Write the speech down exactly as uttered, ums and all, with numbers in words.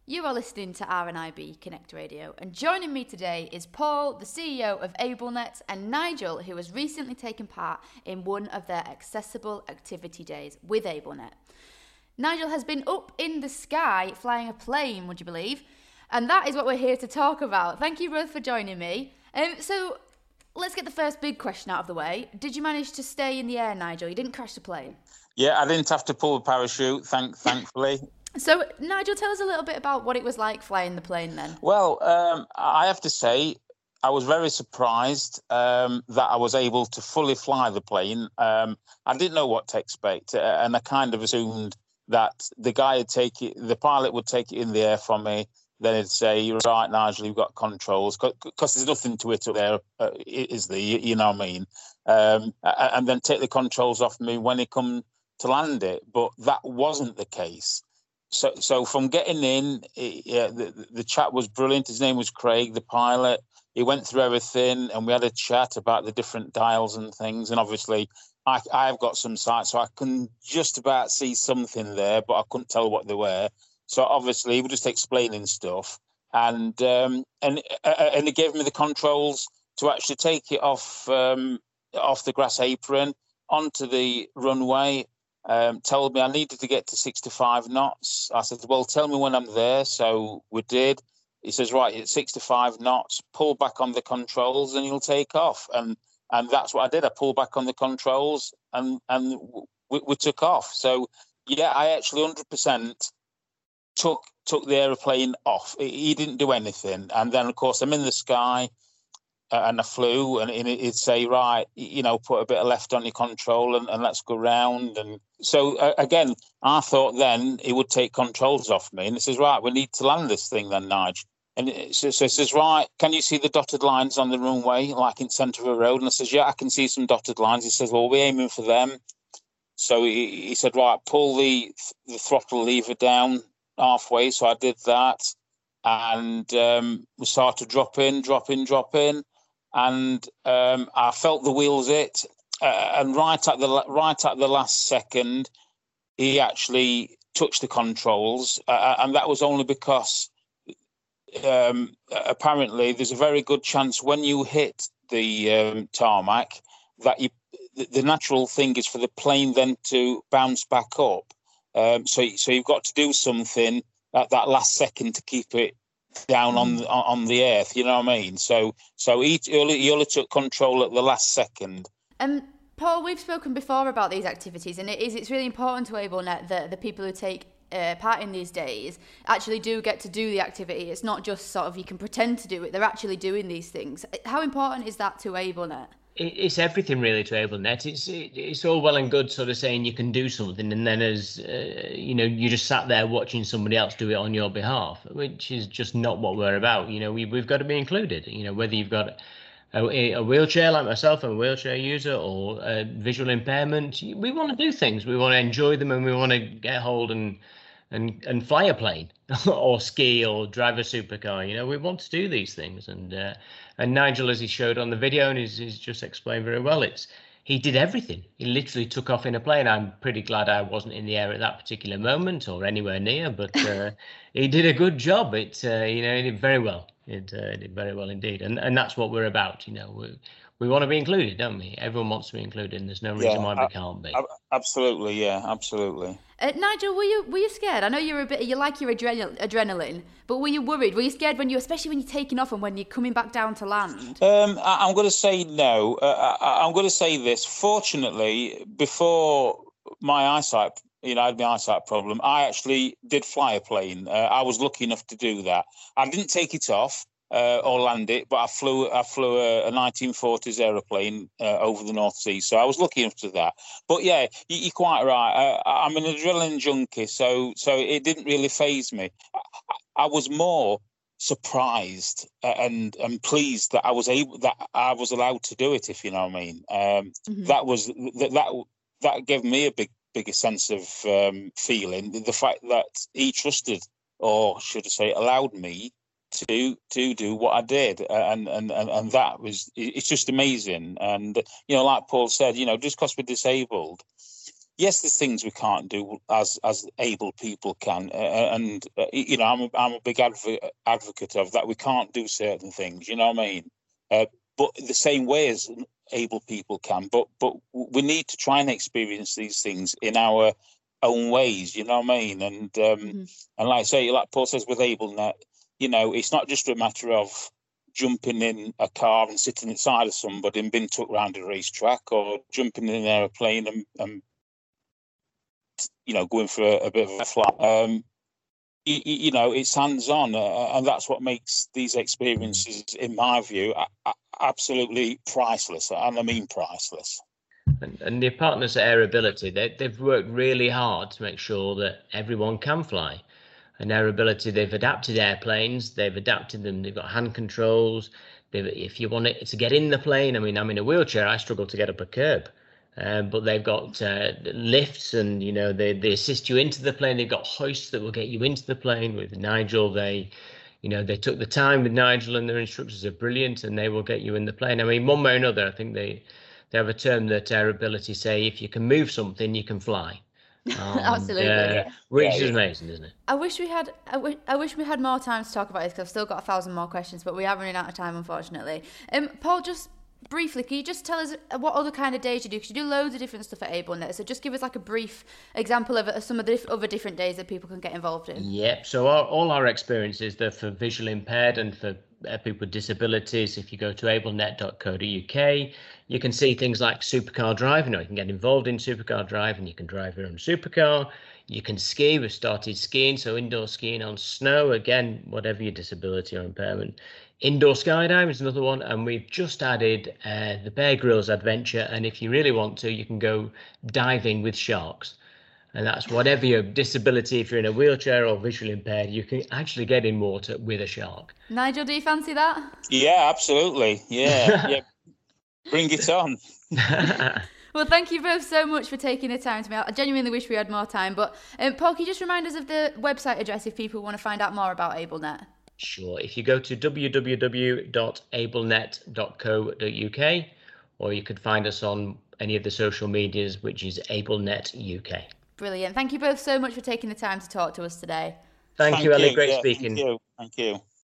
You are listening to R N I B Connect Radio, and joining me today is Paul, the C E O of AbleNet, and Nigel, who has recently taken part in one of their accessible activity days with AbleNet. Nigel has been up in the sky flying a plane, would you believe? And that is what we're here to talk about. Thank you both for joining me. Um, so let's get the first big question out of the way. Did you manage to stay in the air, Nigel? You didn't crash the plane? Yeah, I didn't have to pull a parachute, thank, thankfully. So, Nigel, tell us a little bit about what it was like flying the plane then. Well, um, I have to say, I was very surprised um, that I was able to fully fly the plane. Um, I didn't know what to expect, uh, and I kind of assumed that the guy would take it, the pilot would take it in the air from me, then he'd say, "You're right, Nigel, you've got controls," because there's nothing to it up there, uh, is there? You know what I mean? Um, and then take the controls off me when he come to land it, but that wasn't the case. So, so from getting in, it, yeah, the, the chat was brilliant. His name was Craig, the pilot. He went through everything, and we had a chat about the different dials and things. And obviously, I, I've got some sight, so I can just about see something there, but I couldn't tell what they were. So obviously, he was just explaining stuff, and um, and uh, and he gave me the controls to actually take it off um, off the grass apron onto the runway. Um, told me I needed to get to sixty-five knots. I said, well, tell me when I'm there. So we did. He says, right, it's sixty-five knots, pull back on the controls and you'll take off. And and that's what I did. I pulled back on the controls and, and we, we took off. So, yeah, I actually one hundred percent took took the aeroplane off. He didn't do anything. And then, of course, I'm in the sky. Uh, and I flew, and it'd say, right, you know, put a bit of left on your control and, and let's go round. And so, uh, again, I thought then it would take controls off me. And it says, right, we need to land this thing then, Nige. And it, so, so it says, right, can you see the dotted lines on the runway, like in centre of a road? And I says, yeah, I can see some dotted lines. He says, well, we're aiming for them. So he, he said, right, pull the, the throttle lever down halfway. So I did that. And um, we started drop in, drop in, drop in. And um, I felt the wheels hit, uh, and right at the right at the last second, he actually touched the controls, uh, and that was only because um, apparently there's a very good chance when you hit the um, tarmac that you, the natural thing is for the plane then to bounce back up. Um, so, so you've got to do something at that last second to keep it down on the, on the earth, you know what I mean? So so he only, he only took control at the last second. Um, Paul, we've spoken before about these activities, and it is it's really important to AbleNet that the people who take uh, part in these days actually do get to do the activity. It's not just sort of you can pretend to do it; they're actually doing these things. How important is that to AbleNet? It's everything really to AbleNet. It's it's all well and good sort of saying you can do something, and then as uh, you know, you just sat there watching somebody else do it on your behalf, which is just not what we're about. You know, we we've got to be included. You know, whether you've got a, a wheelchair like myself, I'm a wheelchair user, or a visual impairment, we want to do things. We want to enjoy them, and we want to get hold and and and fly a plane or ski or drive a supercar. You know, we want to do these things, and. Uh, And Nigel, as he showed on the video and he's, he's just explained very well, it's he did everything. He literally took off in a plane. I'm pretty glad I wasn't in the air at that particular moment or anywhere near, but uh, he did a good job. It uh, you know, he did very well. It uh, did very well indeed, and and that's what we're about. You know, we we want to be included, don't we? Everyone wants to be included, and there's no reason yeah, why we can't be. Absolutely, yeah, absolutely. Uh, Nigel, were you were you scared? I know you're a bit, you like your adrenal, adrenaline, but were you worried? Were you scared when you, especially when you're taking off and when you're coming back down to land? Um, I, I'm going to say no. Uh, I, I'm going to say this. Fortunately, before my eyesight, you know, I had my eyesight problem, I actually did fly a plane. Uh, I was lucky enough to do that. I didn't take it off. Uh, or land it, but I flew I flew a, a nineteen forties aeroplane uh, over the North Sea, so I was lucky enough to that. But yeah, you, you're quite right. I, I'm an adrenaline junkie, so so it didn't really faze me. I, I was more surprised and and pleased that I was able that I was allowed to do it. If you know what I mean, um, mm-hmm. that was that that that gave me a big bigger sense of um, feeling. The fact that he trusted, or should I say, allowed me. to to do what I did, and and and, and that was it's just amazing. And you know, like Paul said, you know, just because we're disabled yes, there's things we can't do as as able people can, uh, and uh, you know, I'm a, I'm a big advocate advocate of that. We can't do certain things, you know what I mean? Uh, but the same way as able people can, but but we need to try and experience these things in our own ways, you know what I mean? And um, mm-hmm. and like I say, like Paul says with AbleNet, you know, it's not just a matter of jumping in a car and sitting inside of somebody and being took around a racetrack, or jumping in an aeroplane and, and you know, going for a, a bit of a flight. Um, you, you know, it's hands-on, uh, and that's what makes these experiences, in my view, a, a, absolutely priceless, and I mean priceless. And, and the partners at Airability, they, they've worked really hard to make sure that everyone can fly. And Airability, they've adapted airplanes, they've adapted them, they've got hand controls. They've, if you want it to get in the plane, I mean, I'm in a wheelchair, I struggle to get up a curb. Um, but they've got uh, lifts, and, you know, they, they assist you into the plane. They've got hoists that will get you into the plane. With Nigel, they, you know, they took the time with Nigel, and their instructors are brilliant, and they will get you in the plane. I mean, one way or another, I think they, they have a term that Airability say, if you can move something, you can fly. And, Absolutely, uh, yeah. which yeah, is amazing, isn't it? I wish we had. I, w- I wish we had more time to talk about this, because I've still got a thousand more questions, but we are running out of time, unfortunately. Um, Paul, just briefly, can you just tell us what other kind of days you do? Because you do loads of different stuff at AbleNet, so just give us like a brief example of some of the other different days that people can get involved in. Yep. So our, all our experiences, they're for visually impaired and for uh, people with disabilities. If you go to ablenet dot co dot U K, you can see things like supercar drive. You know, you can get involved in supercar drive, and you can drive your own supercar. You can ski. We've started skiing, so indoor skiing on snow. Again, whatever your disability or impairment. Indoor skydiving is another one, and we've just added uh, the Bear Grylls adventure. And if you really want to, you can go diving with sharks. And that's whatever your disability, if you're in a wheelchair or visually impaired, you can actually get in water with a shark. Nigel, do you fancy that? Yeah, absolutely. Yeah, yeah. Bring it on. Well, thank you both so much for taking the time to me. I genuinely wish we had more time. But um, Paul, can you just remind us of the website address if people want to find out more about AbleNet? Sure. If you go to w w w dot ablenet dot co dot U K, or you could find us on any of the social medias, which is AbleNet U K. Brilliant. Thank you both so much for taking the time to talk to us today. Thank, thank you, Ellie. Great yeah, speaking. Thank you. Thank you.